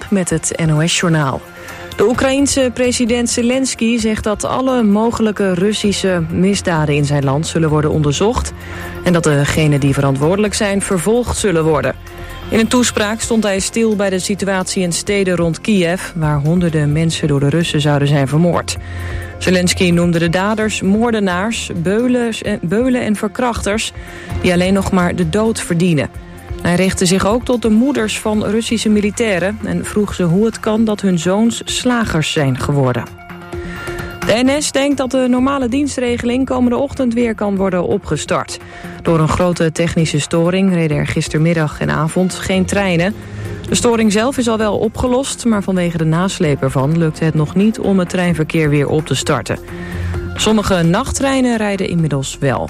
met het NOS-journaal. De Oekraïense president Zelensky zegt dat alle mogelijke Russische misdaden in zijn land zullen worden onderzocht en dat degenen die verantwoordelijk zijn vervolgd zullen worden. In een toespraak stond hij stil bij de situatie in steden rond Kiev, waar honderden mensen door de Russen zouden zijn vermoord. Zelensky noemde de daders moordenaars, beulen en verkrachters die alleen nog maar de dood verdienen. Hij richtte zich ook tot de moeders van Russische militairen en vroeg ze hoe het kan dat hun zoons slagers zijn geworden. De NS denkt dat de normale dienstregeling komende ochtend weer kan worden opgestart. Door een grote technische storing reden er gistermiddag en avond geen treinen. De storing zelf is al wel opgelost, maar vanwege de nasleep ervan lukt het nog niet om het treinverkeer weer op te starten. Sommige nachttreinen rijden inmiddels wel.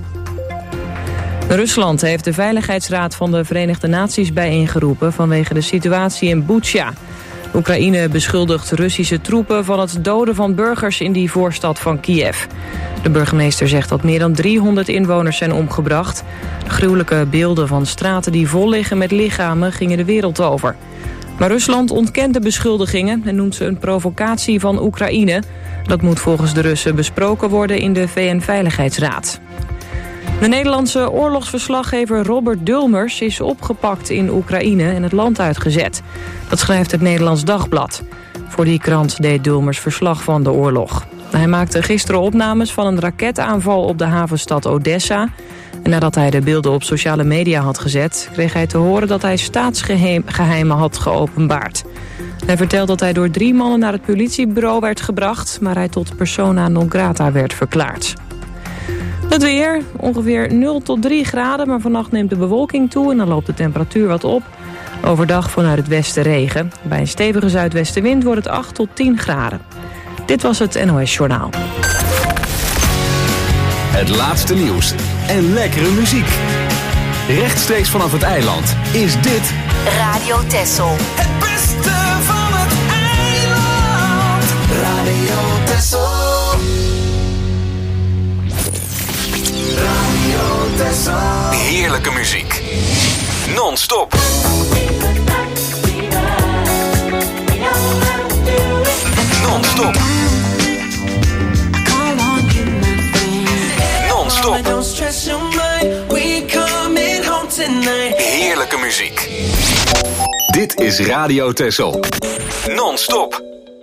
Rusland heeft de Veiligheidsraad van de Verenigde Naties bijeengeroepen vanwege de situatie in Butsja. Oekraïne beschuldigt Russische troepen van het doden van burgers in die voorstad van Kiev. De burgemeester zegt dat meer dan 300 inwoners zijn omgebracht. De gruwelijke beelden van straten die vol liggen met lichamen gingen de wereld over. Maar Rusland ontkent de beschuldigingen en noemt ze een provocatie van Oekraïne. Dat moet volgens de Russen besproken worden in de VN-veiligheidsraad. De Nederlandse oorlogsverslaggever Robert Dulmers is opgepakt in Oekraïne en het land uitgezet. Dat schrijft het Nederlands Dagblad. Voor die krant deed Dulmers verslag van de oorlog. Hij maakte gisteren opnames van een raketaanval op de havenstad Odessa. En nadat hij de beelden op sociale media had gezet, kreeg hij te horen dat hij staatsgeheimen had geopenbaard. Hij vertelt dat hij door 3 mannen naar het politiebureau werd gebracht, maar hij tot persona non grata werd verklaard. Het weer, ongeveer 0 tot 3 graden, maar vannacht neemt de bewolking toe en dan loopt de temperatuur wat op. Overdag vanuit het westen regen. Bij een stevige zuidwestenwind wordt het 8 tot 10 graden. Dit was het NOS Journaal. Het laatste nieuws en lekkere muziek. Rechtstreeks vanaf het eiland is dit Radio Texel. Het beste van het eiland. Radio Texel. Radio Texel. heerlijke muziek. Non-stop. Non-stop. Non-stop. Heerlijke muziek. Dit is Radio Texel. Non-stop.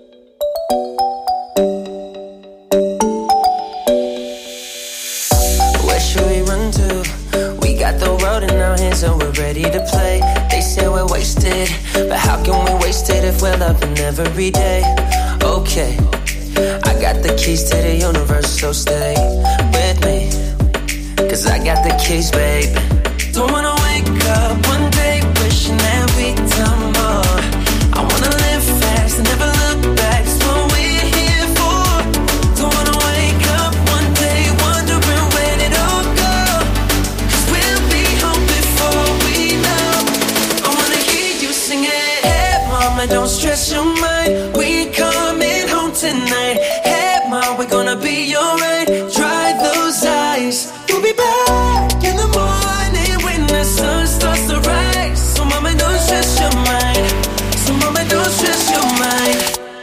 Where should we run to? We got the road in our hands and we're ready to play. They say we're wasted, but how can we waste it if we're loving every day? Okay, I got the keys to the universe, so stay with me, 'cause I got the keys, babe. Don't wanna wake up one day wishing that we'd done more. I wanna live fast and never look back. It's what we're here for. Don't wanna wake up one day wondering where it all go. 'Cause we'll be home before we know. I wanna hear you sing it. Hey mama, don't stress your mind. We coming home tonight. Hey mom, we're gonna be alright. Dry those eyes. You'll be back in the morning when the sun starts to rise. So mama, don't stress your mind. So mama, don't stress your mind.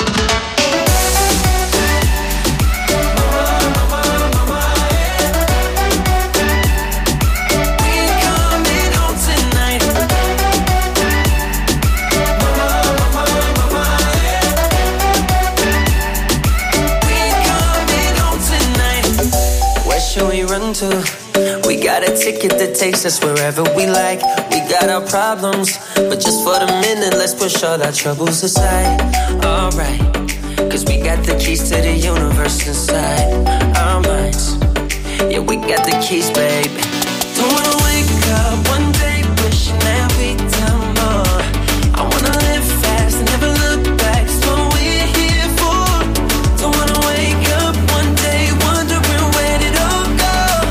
To. We got a ticket that takes us wherever we like. We got our problems, but just for the minute, let's push all our troubles aside. Alright, 'cause we got the keys to the universe inside our minds. Yeah, we got the keys, baby. Don't wanna wake up one day wishing that we'd done more. I wanna live fast and never look back. It's what we're here for. Don't wanna wake up one day wondering where did all go.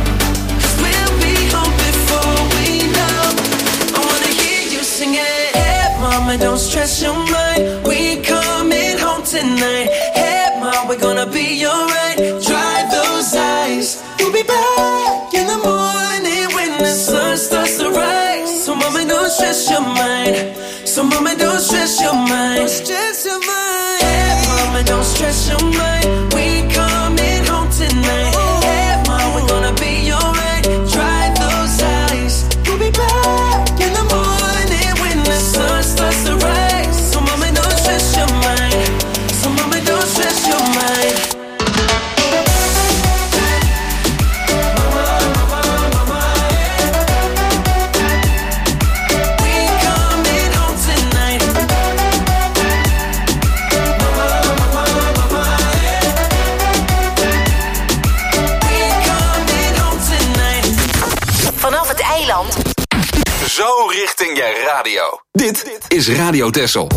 Don't stress your mind. We coming home tonight. Hey mom, we're gonna be alright. Dry those eyes. We'll be back in the morning when the sun starts to rise. So mama, don't stress your mind. So mama, don't stress your mind. breng jij radio. Dit is Radio Texel.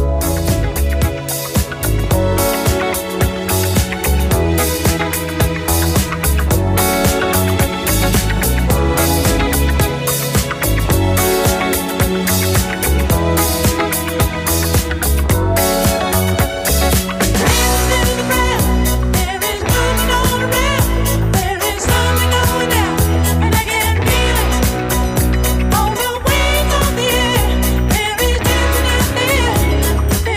There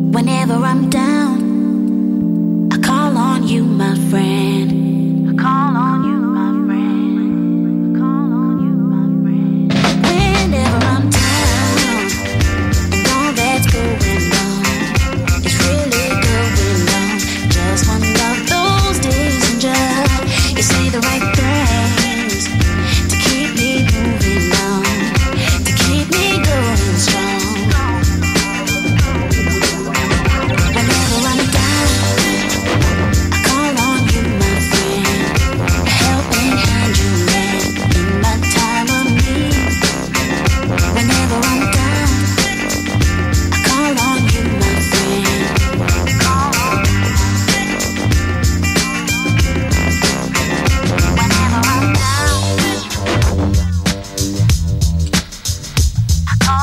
Whenever I'm down, I call on you, my friend. I call on you, my friend. I call on you, my friend. Whenever I'm down, and all that's going on is really going on. Just one of those days, and just you say the right things to keep me moving on, to keep me going strong. Whenever I'm down, I call on you, my friend, a helping hand you lend in my time of need. Whenever I'm down, I call on you, my friend. Call on you. Whenever I'm down, I call.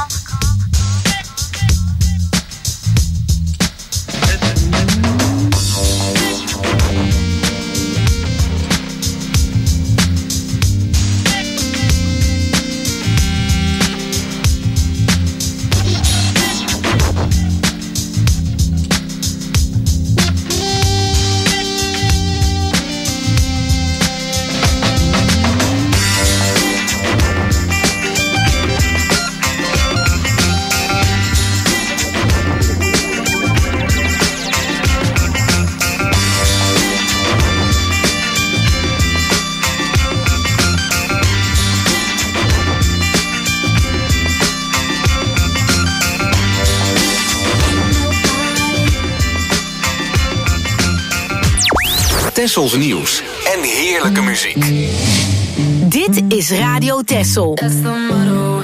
Tessels nieuws en heerlijke muziek. Dit is Radio Tessel. That's the motto.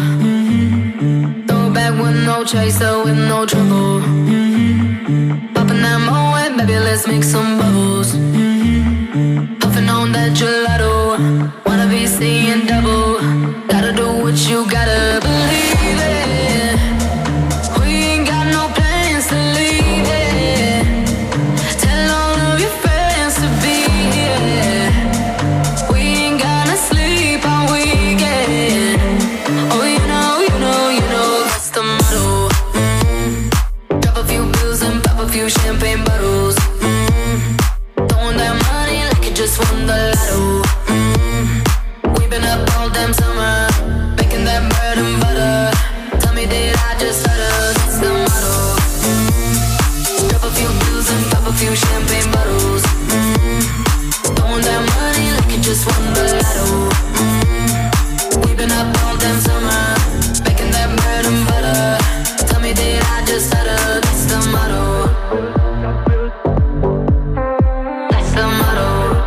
Throw back with no chaser, with no trouble. Popping that moe, baby, let's make some bubbles. Puffing on that gelato. Wanna be seeing double. Gotta do what you gotta believe it. We ain't got no plans to leave it. Tell all of your friends to be here. We ain't gonna sleep all weekend. Oh, you know, that's the motto. Drop a few bills and pop a few champagne bottles. Throwing that money like you just won the lotto. We've been up all damn summer, making that bread and butter. Tell me, did I just stutter? That's the motto. Drop a few bills and pop a few champagne bottles. Throwing that money like you just won the lotto. We've been up all damn summer, making that bread and butter. Tell me, did I just stutter? That's the motto. That's the motto.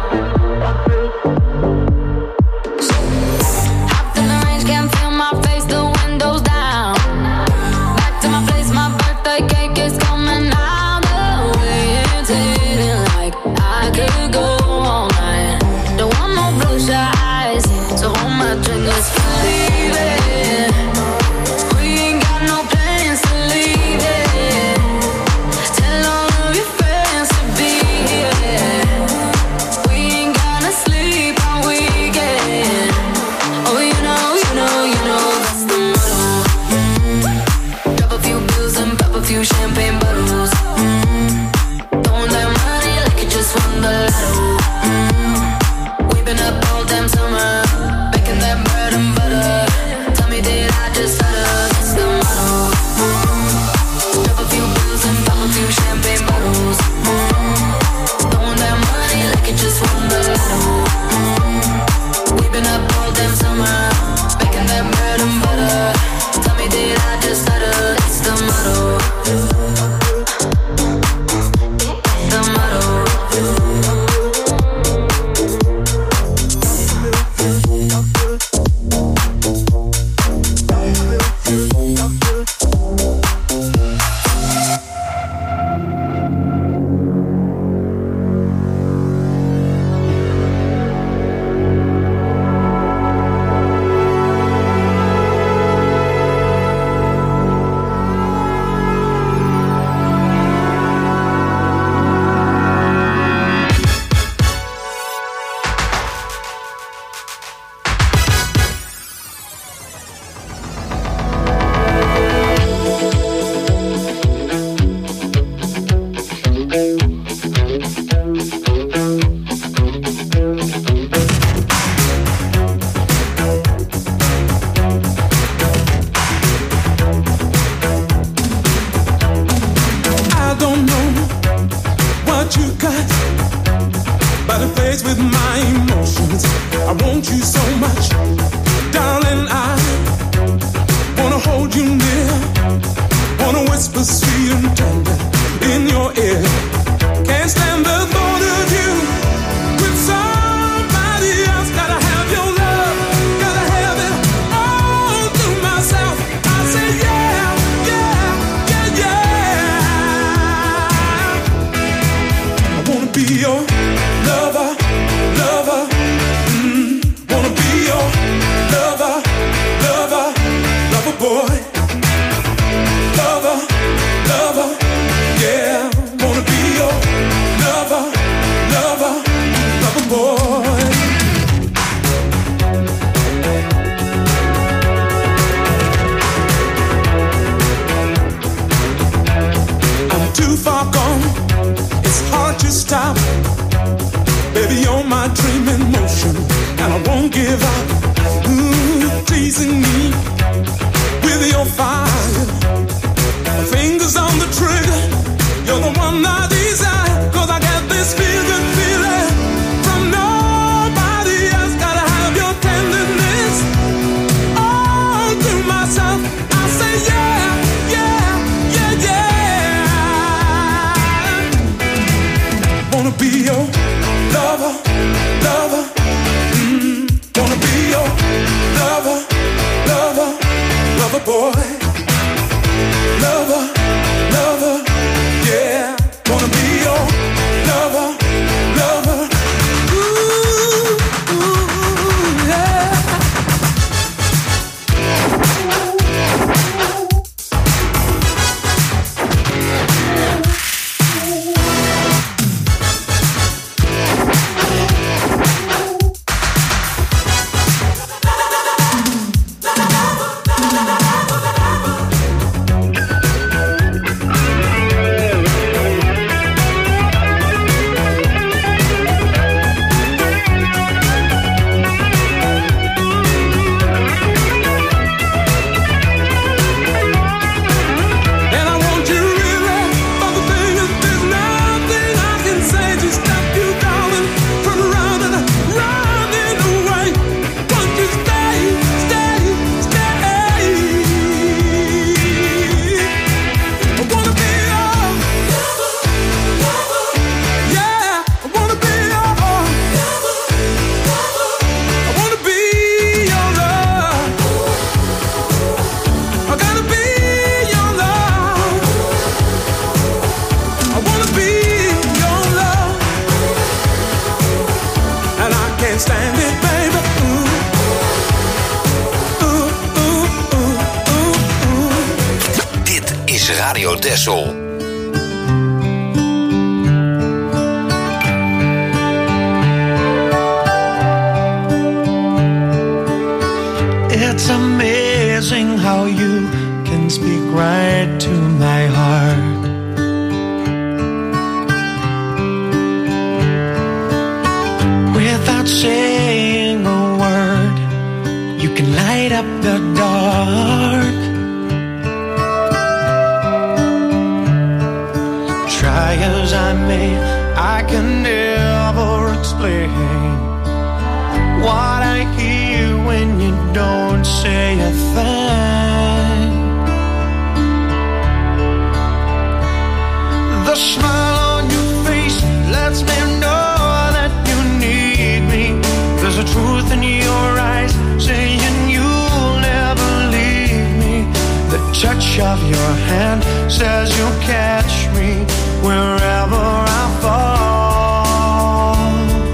Hopped in the range, can't feel my face, the windows down. Back to my place, my birthday cake is coming out. The way it's hitting, like I could go all night. Don't want no bloodshot eyes, so hold my drink, let's believe it. We ain't got no plans to leave it. Tell all of your friends to be here. We ain't gonna sleep all weekend. Oh, you know, that's the motto. Drop a few bills and pop a few champagne bottles. Throwing that money like you just won the lotto. We've been up all damn summer, making that bread and butter. Tell me, did I just stutter? That's the motto. Drop a few bills and pop a few champagne bottles. Throwing that money like you just won the lotto. We've been up all damn summer, making that bread and butter. Tell me, did I just stutter? That's the motto. That's the motto. boy. Lover, lover, yeah. Wanna be your lover, lover. Ooh, ooh, yeah. Radio Texel. It's amazing how you can speak right to my heart. Without saying a word, you can light up the dark. Try as I may, I can never explain what I hear when you don't say a thing. The smile on your face lets me know that you need me. There's a truth in your eyes saying you'll never leave me. The touch of your hand says you'll catch me wherever I fall.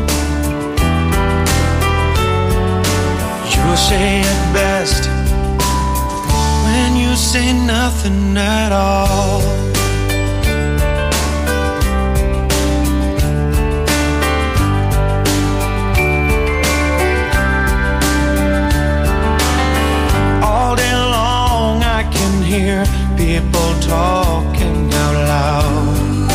You say it best when you say nothing at all. All day long I can hear people talking out loud.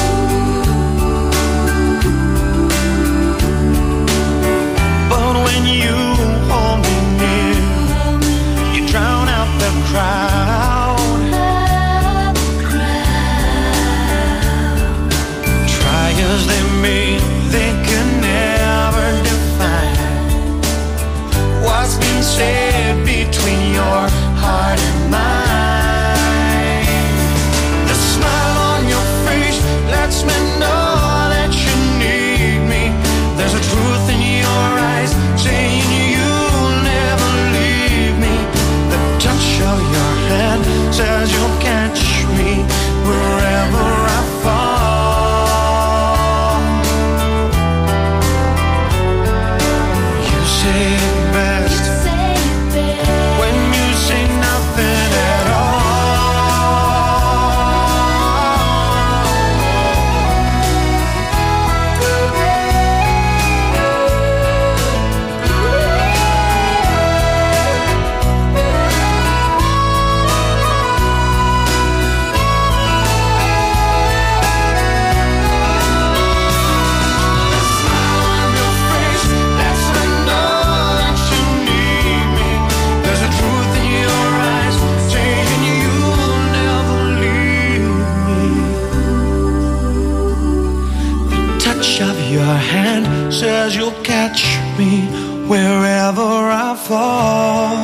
Drown out the crowd. Try as they may, they can never define what's been said between your heart and mine. The smile on your face lets me know that you need me. There's a truth in your eyes saying you'll never leave me. The touch of your hand says you'll catch me wherever I fall. You say it best when you say nothing at your hand says you'll catch me wherever I fall.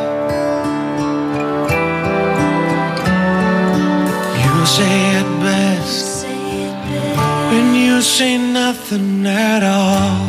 You say it best when you say nothing at all.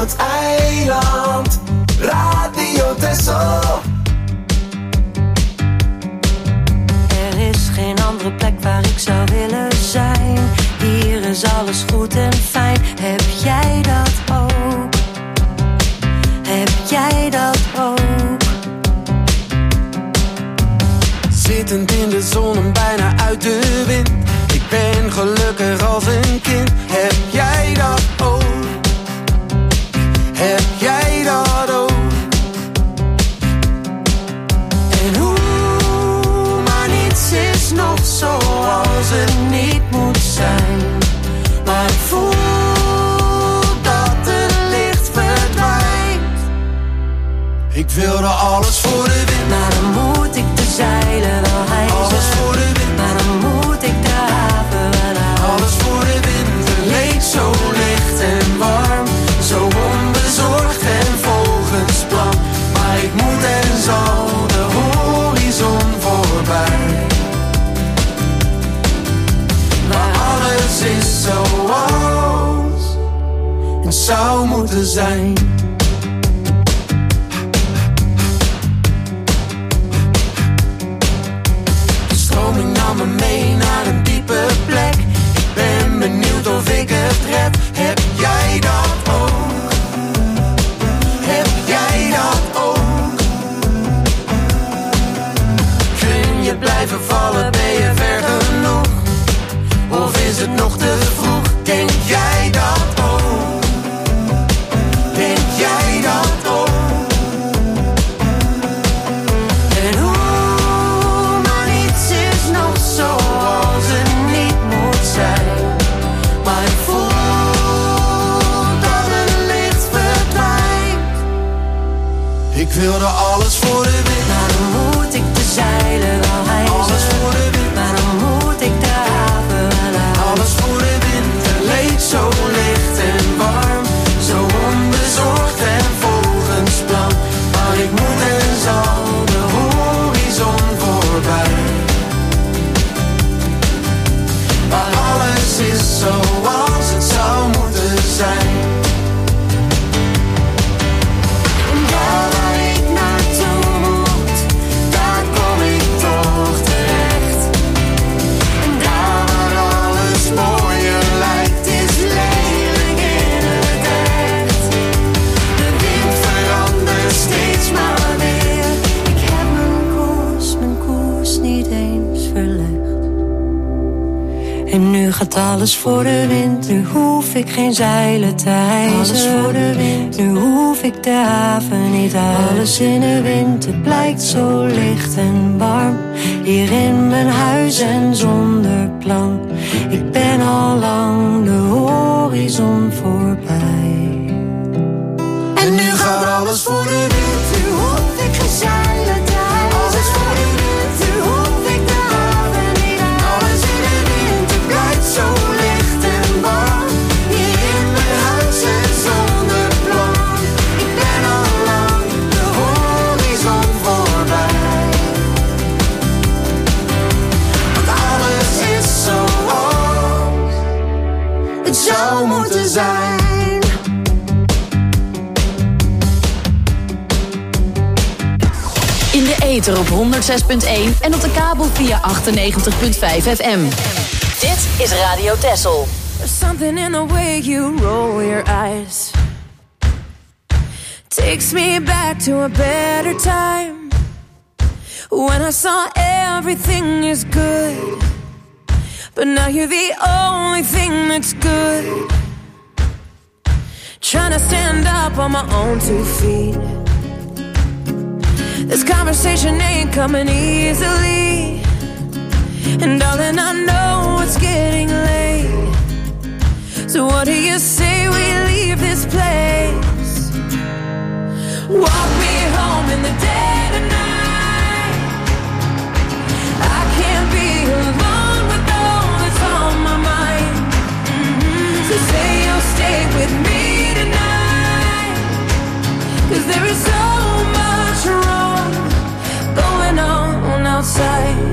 het eiland. Radio Texel. Er is geen andere plek waar ik zou willen zijn. Hier is alles goed en fijn. Heb jij dat ook? Heb jij dat ook? Zittend in de zon en bijna uit de wind. Ik ben gelukkig als een kind. Heb jij dat ook? Heb jij dat ook? En hoe, maar niets is nog zoals het niet moet zijn. Maar ik voel dat het licht verdwijnt. Ik wilde alles voor de wind. Maar dan moet ik de zeilen wel hijsen. Alles voor de wind. Maar dan moet ik de haven wel uit. Alles voor de wind. Het leek zo licht en warm. Zo onbezorgd en volgens plan. Maar ik moet en zal de horizon voorbij. Maar alles is zoals het zou moeten zijn. De stroming nam me mee naar een diepe plek. Ik ben benieuwd of ik het red. Heb jij dat ook? Heb jij dat ook? Kun je blijven vallen, ben je ver genoeg? Of is het nog te vroeg? Denk jij dat ook? Denk jij dat ook? En hoe, maar niets is nog zoals het niet moet zijn. Maar ik voel dat het licht verdwijnt. Ik wilde alles voor de wind. Maar dan moet ik de zeilen wel hijsen. Alles voor de wind. Maar dan moet ik de haven wel uit. Alles voor de wind. Het leek zo licht en warm. Zo onbezorgd en volgens plan. Maar ik moet en zal de horizon voorbij. Maar alles is zoals het zou moeten zijn. En daar waar ik naartoe moet, daar kom ik toch terecht. En daar waar alles mooier lijkt, is lelijk in het echt. De wind verandert steeds maar weer. Ik heb mijn koers niet eens verlegd. En nu gaat alles voor de wind. Nu hoef ik geen zeilen te hijsen. Alles voor de wind. Nu hoef ik de haven niet uit. Alles in de wind. Het blijkt zo licht en warm. Hier in mijn huis en zonder plan. Ik ben al lang de horizon voorbij. En nu gaat alles voor de wind. Nu hoef ik geen zeilen te hijsen. Alles voor de wind. Nu hoef ik de haven niet uit. Alles in de wind. Het blijft zo licht en warm. Hier in mijn huis en zonder plan. Ik ben al lang de horizon voorbij. Want alles is zoals het zou moeten zijn. In de ether op 106.1 en op de kabel via 98.5 FM. Dit is Radio Texel. There's something in the way you roll your eyes. Takes me back to a better time. When I saw everything is good. But now you're the only thing that's good. Trying to stand up on my own 2 feet. This conversation ain't coming easily. And darling, I know it's getting late. So what do you say we leave this place? Walk me home in the dead of night. I can't be alone with all that's on my mind. So say you'll stay with me tonight. 'Cause there is so much wrong going on outside.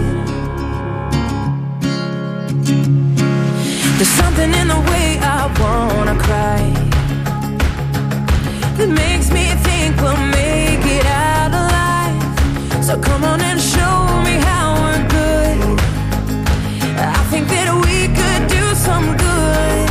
There's something in the way I wanna cry. that makes me think we'll make it out alive. So come on and show me how we're good. I think that we could do some good.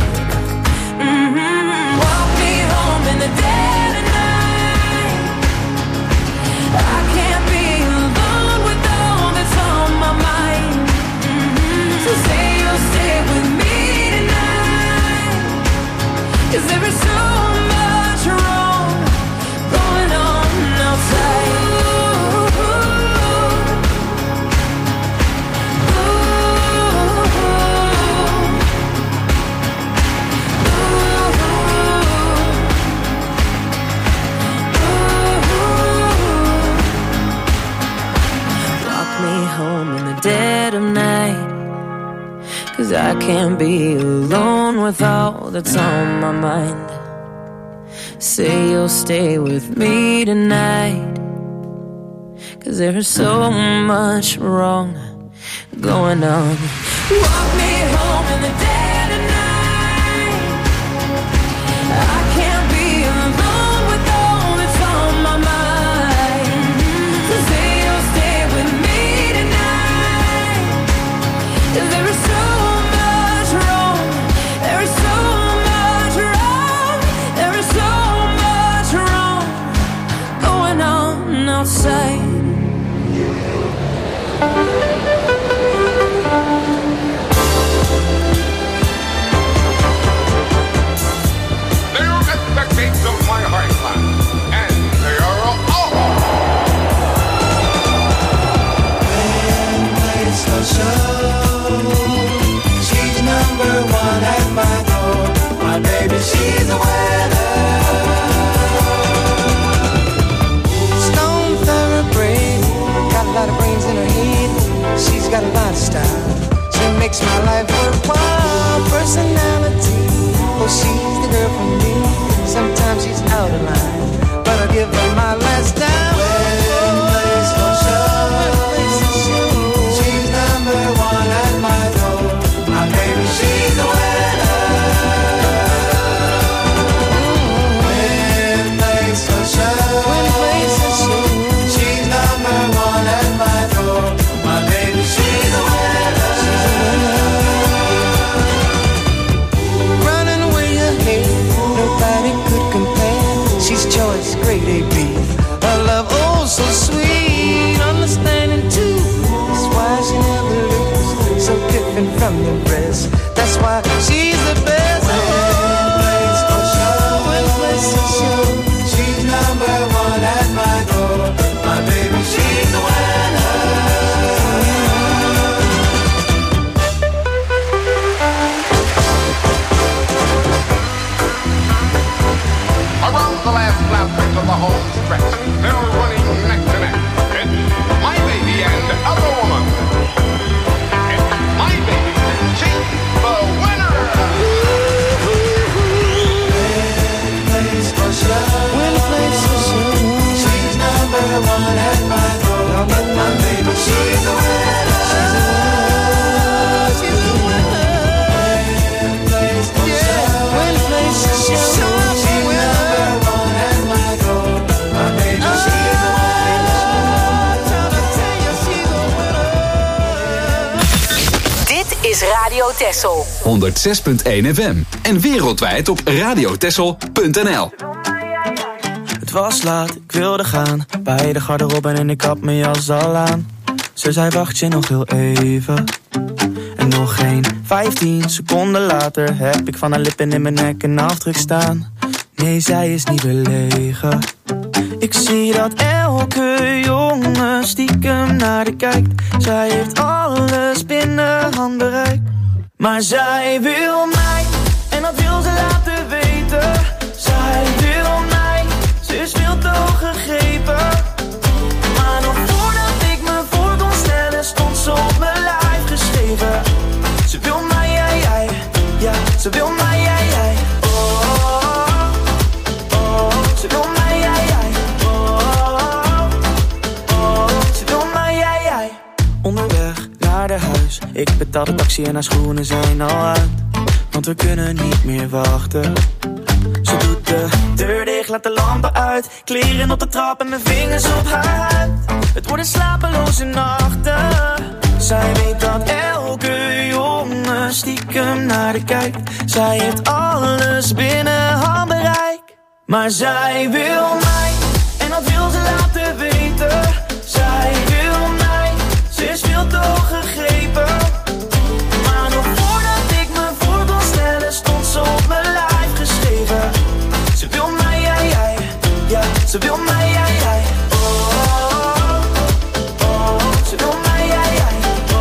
Walk me home in the dead of night. I can't be alone with all that's on my mind. So say you'll stay with me tonight. 'Cause there is so much wrong going on outside. Home in the dead of night. 'Cause I can't be alone with all that's on my mind. Say you'll stay with me tonight. 'Cause there is so much wrong going on. Walk me home in the dead of night. I can't be alone with all that's on my mind. So say you'll stay with me. There is so much wrong. There is so much wrong. There is so much wrong going on outside. They're at the gates of my heart land, and they are all. It's no show. She's number one at my door. My baby, she's a winner. Stone thoroughbred, got a lot of brains in her head. She's got a lot of style. She makes my life worthwhile. Personality, oh, she's the girl for me. Sometimes she's out of line, but I'll give her my last dime. Wedding place for show. She's number one at my door. My baby, she's a winner. Wedding place for show. She's number one at my door. My baby, she's a winner. Running away ahead, nobody could compare. She's choice, grade A/B. A love oh so sweet, understanding too. That's why she never loses, so different from the rest. That's why she's the best. Place for show, place for show. She's number one at my door. My baby, she's the winner. Around the last lap of the home stretch, they're running neck to neck. It's my baby and other woman. It's my baby. She's the winner. Place for show. Place for show. She's number one at my door. My baby, she's the winner. She's the winner. Place for show. Place for show. She's number one at my door. My baby, she's the winner. Trying to tell you she's the winner. Dit is Radio Texel. 106.1 FM. En wereldwijd op radiotexel.nl. Het was laat, ik wilde gaan. Bij de garderobe en ik had mijn jas al aan. Ze zei wacht je nog heel even. En nog geen 15 seconden later heb ik van haar lippen in mijn nek een afdruk staan. Nee, zij is niet belegen. Ik zie dat elke jongen stiekem naar de kijkt. Zij heeft alles binnen handbereik. Maar zij wil mij, en dat wil ze laten weten. Zij wil mij, ze is veel te hoog gegrepen. Maar nog voordat ik me voor kon stellen, stond ze op mijn lijf geschreven. Ze wil mij, jij, ja, ze wil mij, jij. Ze wil mij, jij. Ze wil mij, jij. Onderweg naar de huis. Ik betaal de taxi en haar schoenen zijn al uit. Want we kunnen niet meer wachten. Ze doet de Deur dicht, laat de lampen uit. Kleren op de trap en mijn vingers op haar huid. Het worden slapeloze nachten. Zij weet dat elke jongen stiekem naar de kijkt. Zij heeft alles binnen handbereik. Maar zij wil mij, en dat wil ze laten weten. Zij wil mij, ze is veel te hoog gegrepen. Maar nog voordat ik me voor kon stellen, stond ze op mijn lijf geschreven. Ze wil mij, jij, ja, ze wil mij, jij. Ze wil mij, jij.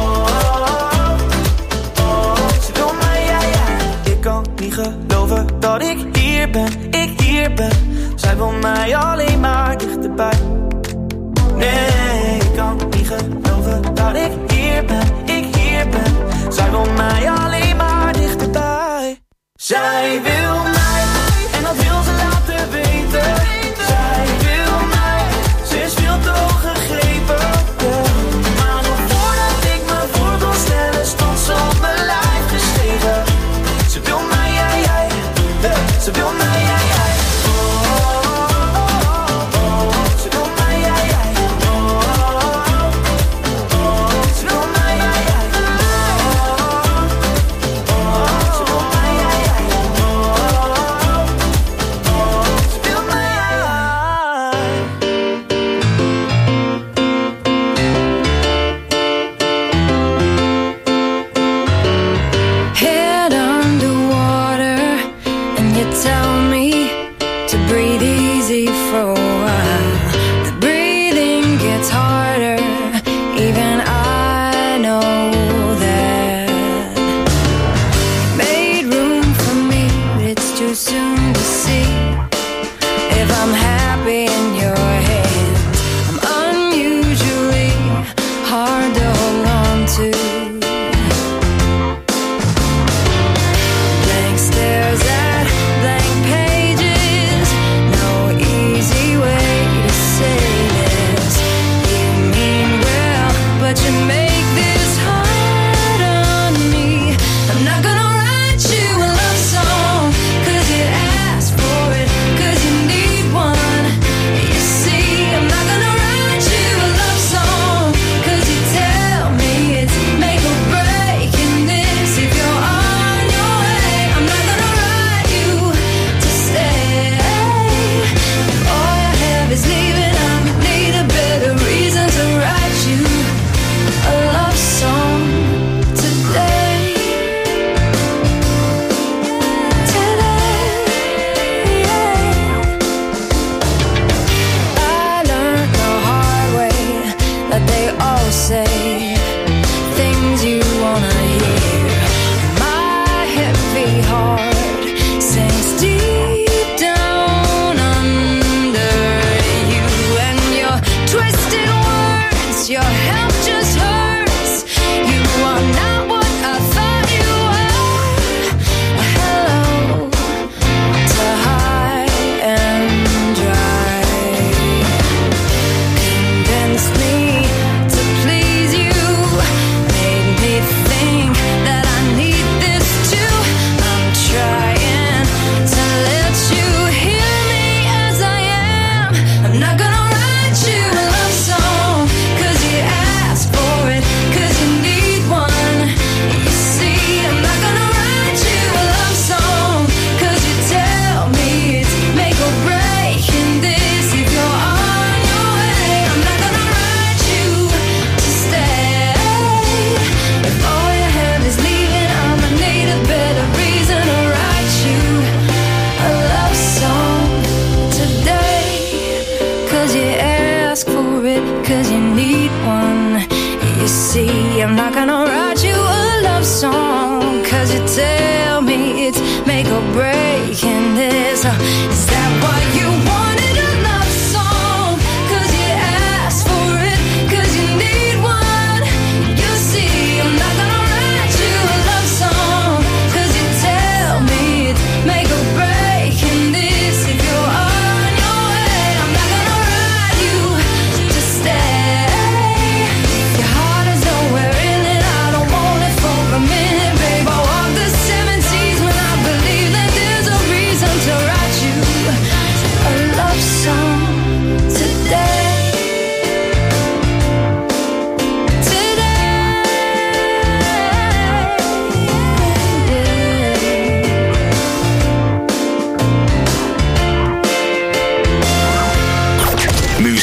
Ze wil mij, jij. Ik kan niet geloven dat ik hier ben. Zij wil mij alleen maar dichterbij. Nee, ik kan niet geloven dat ik hier ben. Zij wil mij alleen maar dichterbij. Zij wil mij, en dat wil ze laten weten. Zij wil mij, ze is veel te hoog gegrepen. Maar nog voordat ik me voor kon stellen, stond ze op mijn lijf geschreven. Ze wil mij, jij. Ze wil mij, jij.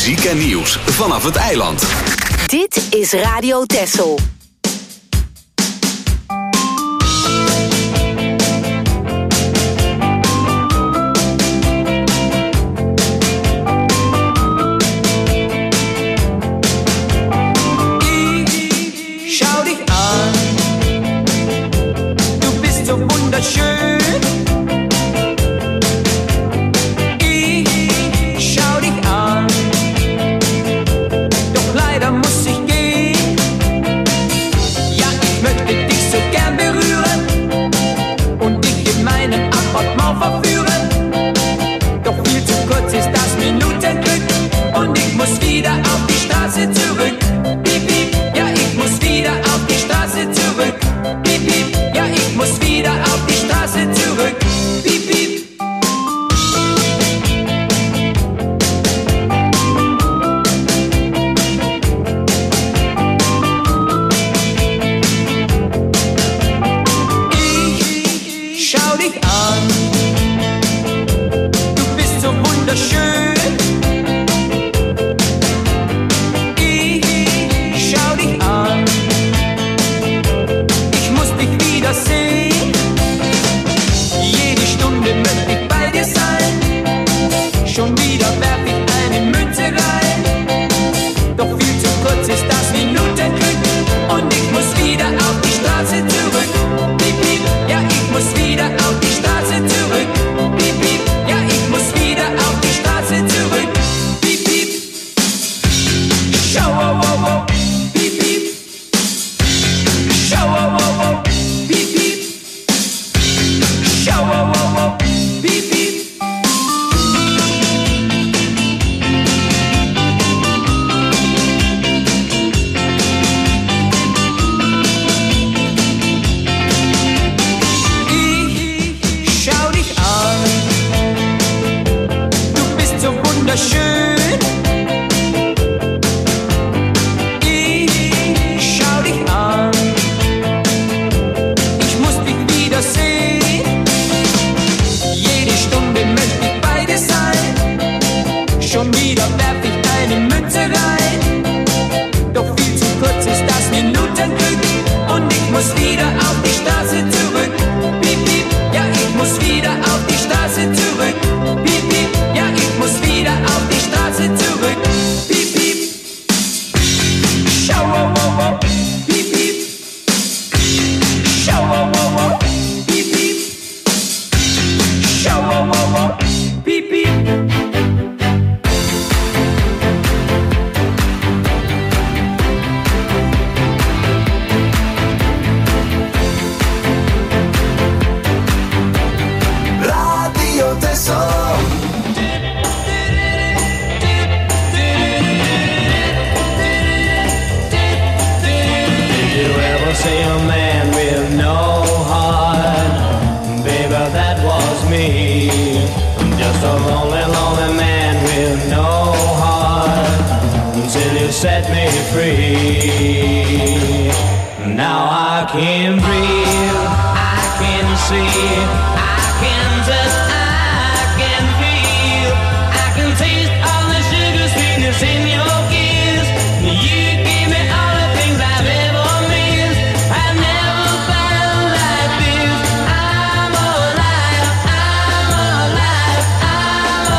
muziek en nieuws vanaf het eiland. Dit is Radio Texel. Schau dich an, du bist so wunderschön. Ich schau dich an, doch leider muss ich gehen. Ja, ich möchte dich so gern berühren und dich in meinem Appartement verführen. Doch viel zu kurz ist das Minutenglück und ich muss wieder auf die Straße zurück. Piep, piep, ja, ich muss wieder auf die Straße zurück. Piep, piep, ja, ich muss wieder auf die Straße zurück. Piep, piep. Ich schau dich an, du bist so wunderschön. Ich schau dich an, ich muss dich wiedersehen. Jede Stunde möchte ich bei dir sein. Schon wieder werf ich eine Münze rein. Doch viel zu kurz ist das Minutenglück und ich muss wieder auf die Straße zurück. Piep, piep, ja, ich muss wieder auf die Straße zurück. Piep, piep, ja, ich muss wieder auf die Straße zurück. Piep, piep. Schau, wow, wow, wow. Piep, piep. Schau, wow, wow, wow. Piep, piep. Schau, wow, wow, wow. Piep, piep. Ich schau dich an, du bist so wunderschön. Ich schau dich an, ich muss dich wiedersehen. Jede Stunde möchte ich bei dir sein. Schon wieder werf ich eine Münze rein. Doch viel zu kurz ist das Minutenglück und ich muss wieder auf die Straße zurück. Piep, piep, ja, ich muss wieder auf die Straße zurück. Piep, piep, ja, ich muss wieder auf die Straße zurück. Piep, piep. Schau, wow, wow, wow. Piep, piep. Schau, wow, wow, wow. Piep, piep. Schau, wow, wow, wow. Piep, piep. Radio Texel. Did you ever see a man with no heart? Baby, that was me. Just a lonely, lonely man with no heart. Until you set me free. Now I can breathe, I can see, I can touch, I can feel, I can taste all the sugar sweetness in your kiss. You give me all the things I've ever missed. I've never felt like this. I'm alive, I'm alive, I'm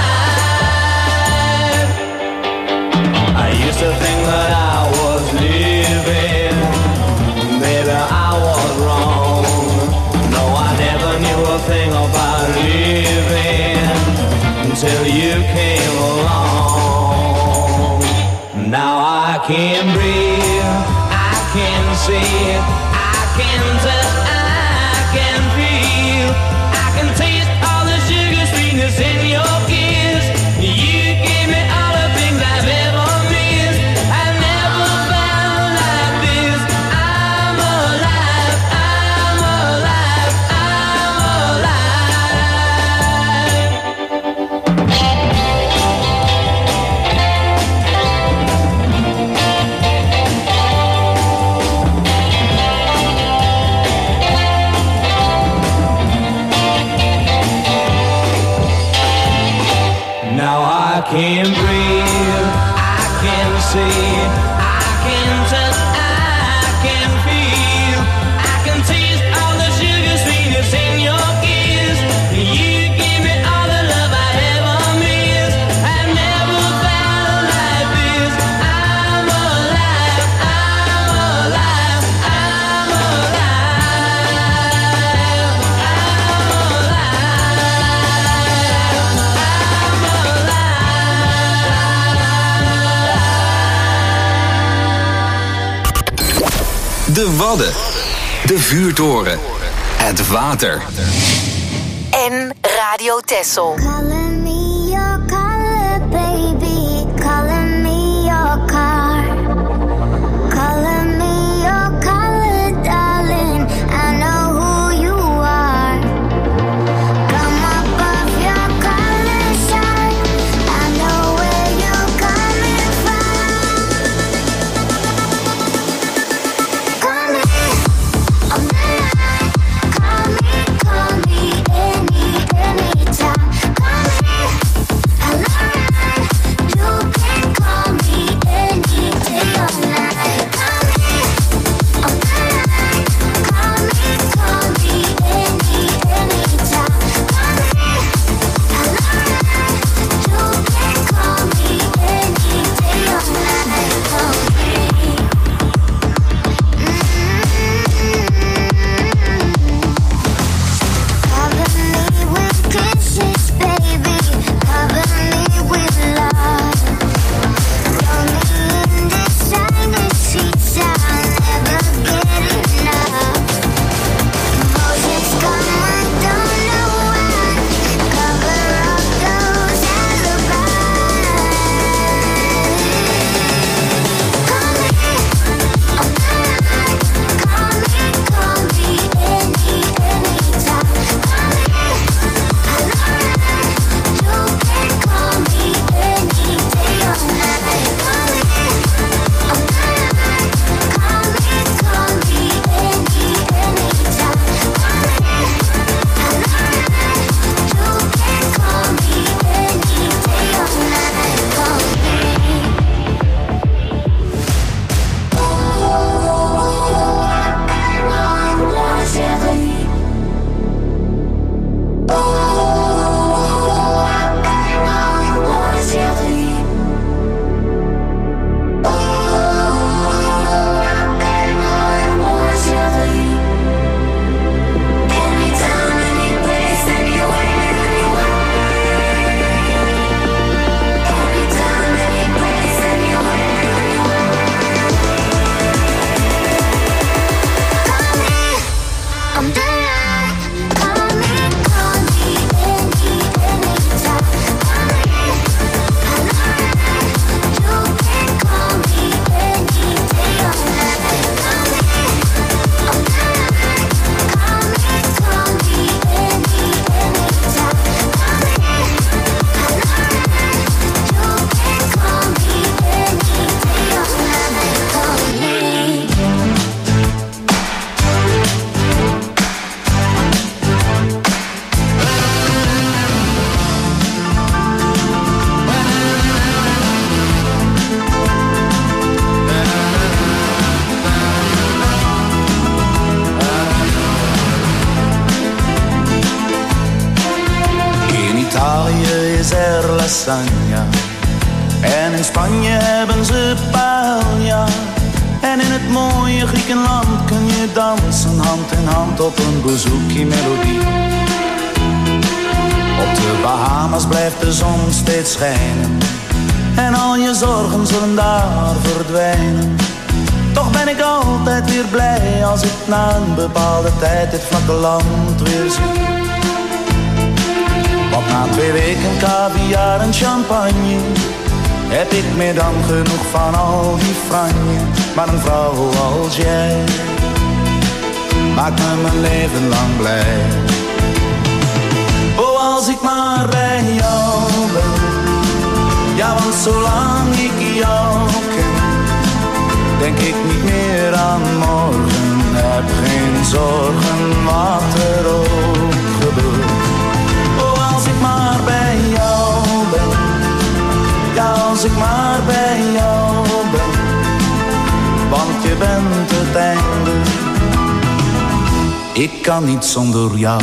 alive. I used to think that I was living. Baby, I was wrong. No, I never knew a thing about living until you came along. Now I can breathe, I can see, I can touch, I can feel, I can taste all the sugar sweetness in your kiss. You give me all the things I've ever missed. I've never felt like this. I'm alive, I'm alive, I'm alive. Wadden. De vuurtoren. Het water. En Radio Texel. Calling me your color, baby. Calling me your car. Calling me your color, darling. I know who you are. Come up off your color side. I know where you're coming from. Call me on the line. Call me anytime. Call me a line. You can call me any day or night. Call me on the line. Call me anytime. Call me a line. You can call me any day or night. Call me. Cover me with kisses, baby. Cover me with love. Throw me in the silent sheets. I'll never get enough. Emotions come, I don't know why. Cover up those alibis. Call me on the line. Call me anytime. Call me a line. You can call me any day or night. Call me on the line. Call me anytime. Call me a line. You can call me any day or night. Call anytime, any place, anywhere, anytime, any place, I'm the line. Call me anytime. Call me a line. You can call me any day or night. Call me on the line. Call me anytime. Call me a line. You can call me any day or night. Call me. In Italië is er lasagna. En in Spanje hebben ze paella. En in het mooie Griekenland kun je dansen hand in hand op een bouzouki-melodie. Op de Bahamas blijft de zon steeds schijnen. En al je zorgen zullen daar verdwijnen. Toch ben ik altijd weer blij als ik na een bepaalde tijd dit vlakke land weer zie. Want na 2 weken caviar en champagne heb ik meer dan genoeg van al die franje. Maar een vrouw als jij maakt me mijn leven lang blij. Oh, als ik maar bij jou ben. Ja, want zolang ik jou ken, denk ik niet meer aan morgen. Heb geen zorgen wat er ook gebeurt. Oh, als ik maar bij jou ben. Ja, als ik maar bij jou ben. Want je bent het einde. Ik kan niet zonder jou.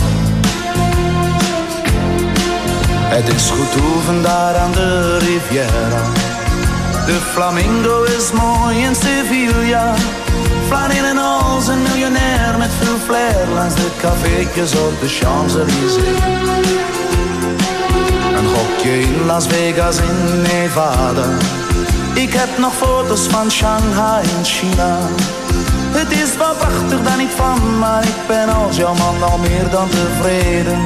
Het is goed oefen daar aan de Riviera. De flamingo is mooi in Sevilla. Flaneel en als een miljonair met veel flair langs de caféetjes op de Champs-Élysées. Een gokje in Las Vegas in Nevada. Ik heb nog foto's van Shanghai in China. Het is wat prachtig daar niet van, maar ik ben als jouw man al meer dan tevreden.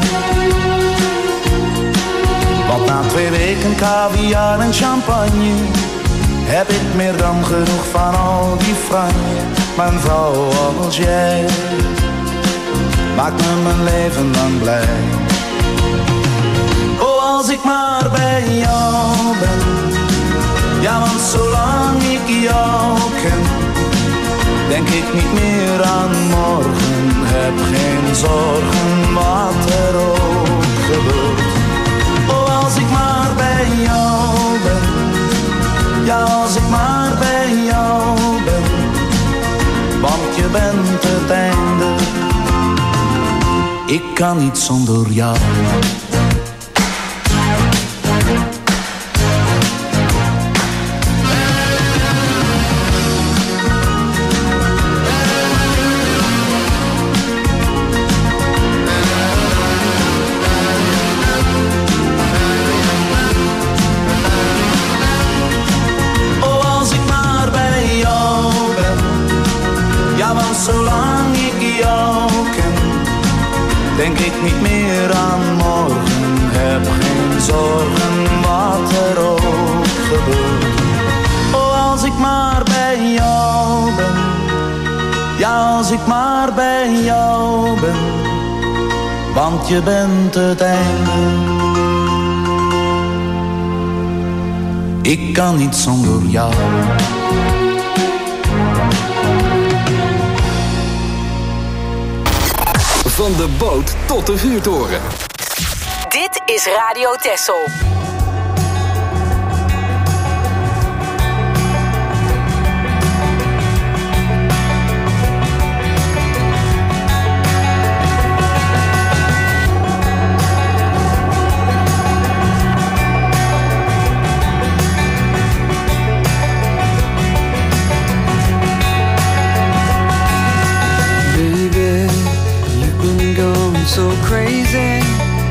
Want na 2 weken caviar en champagne heb ik meer dan genoeg van al die franje. Mijn vrouw als jij maakt me mijn leven lang blij. Oh, als ik maar bij jou ben. Ja, want zolang ik jou ken, denk ik niet meer aan morgen. Heb geen zorgen wat er ook gebeurt. Oh, als ik maar bij jou ben. Ja, als ik maar bij jou ben. Want je bent het einde. Ik kan niet zonder jou. Zolang ik jou ken, denk ik niet meer aan morgen. Heb geen zorgen wat er ook gebeurt. Oh, als ik maar bij jou ben. Ja, als ik maar bij jou ben. Want je bent het einde. Ik kan niet zonder jou. Van de boot tot de vuurtoren. Dit is Radio Texel. So crazy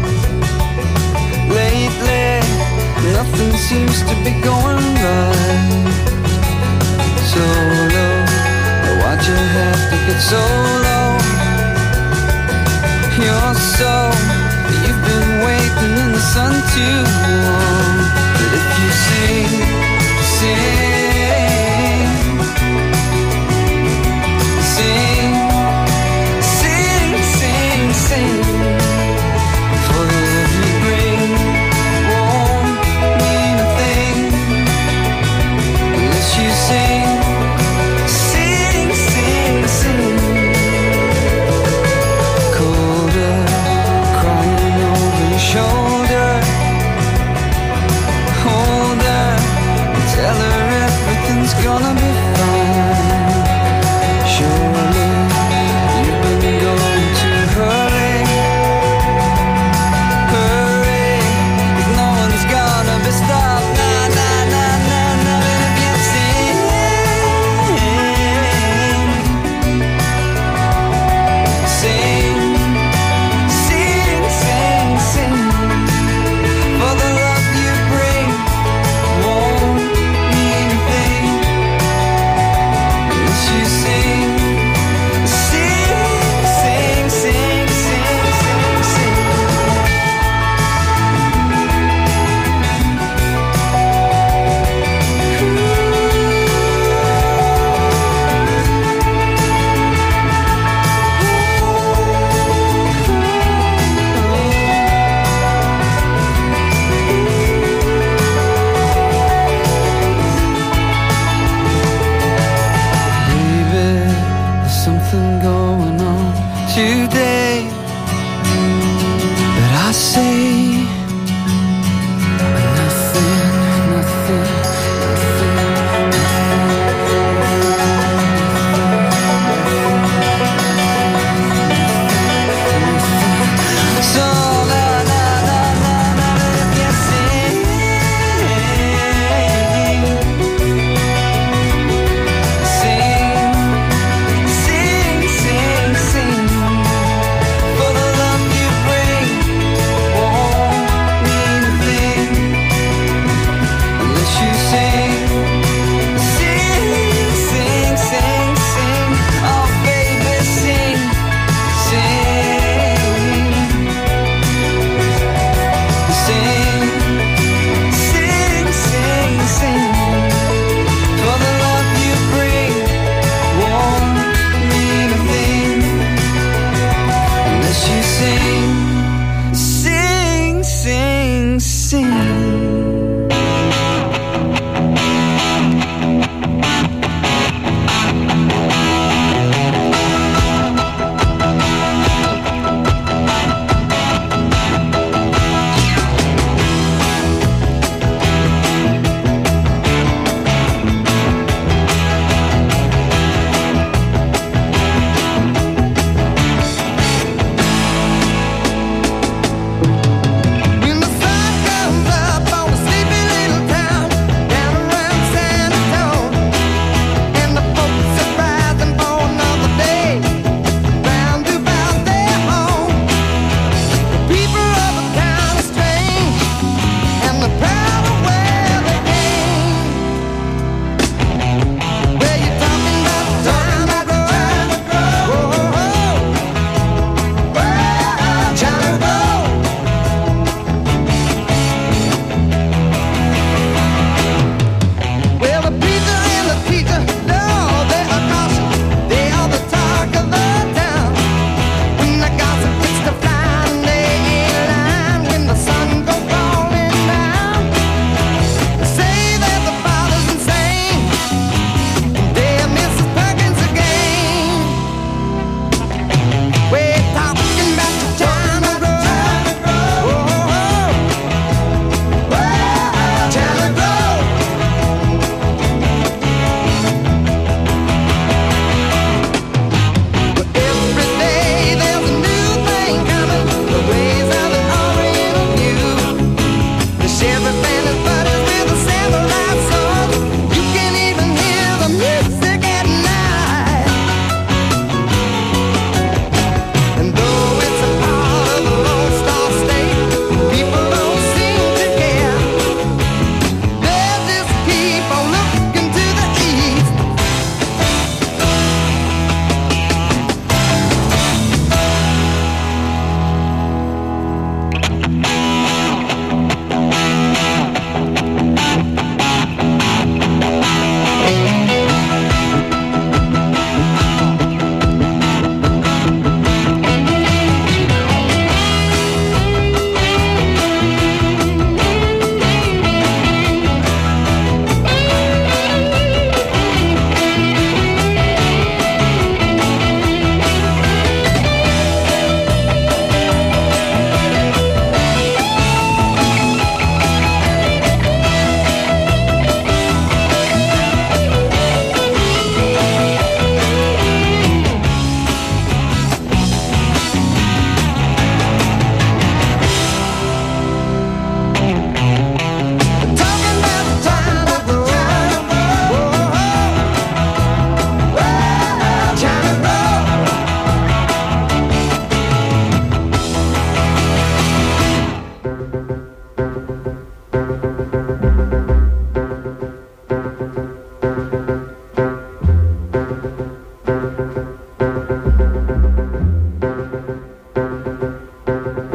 lately, nothing seems to be going right. So low, why'd you have to get so low? You're so, you've been waiting in the sun too long. But if you sing, for the love you bring won't mean a thing unless you sing. Colder, crying over your shoulder. Hold her and tell her everything's gonna be fine. Surely you've been going too hurry. Stop, nah, nah, nah, nah, nah. And if you sing, for the love you bring won't mean a thing unless you sing. Today, but I say nothing. So la la la la la, if you sing, for the love you bring.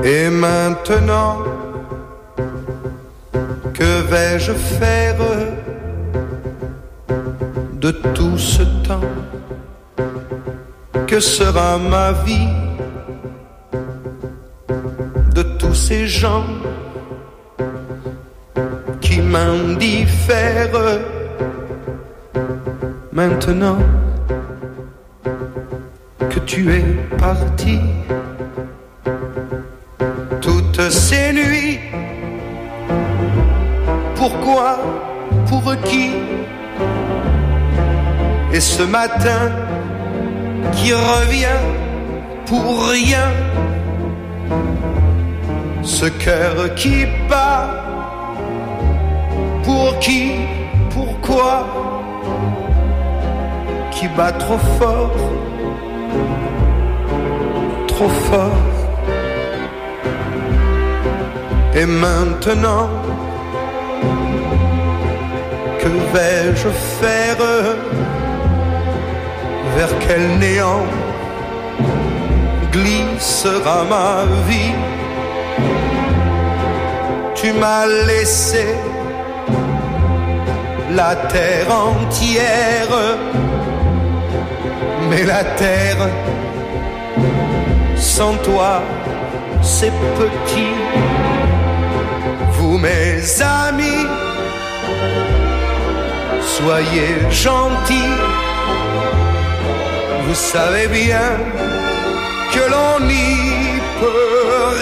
Et maintenant, que vais-je faire de tout ce temps? Que sera ma vie de tous ces gens qui m'indiffèrent? Maintenant que tu es parti, toutes ces nuits, pourquoi, pour qui? Et ce matin qui revient pour rien, ce cœur qui bat, pour qui, pourquoi, qui bat trop fort, trop fort. Et maintenant, que vais-je faire? Vers quel néant glissera ma vie? Tu m'as laissé la terre entière, mais la terre sans toi c'est petit. Vous mes amis, soyez gentils, vous savez bien que l'on n'y peut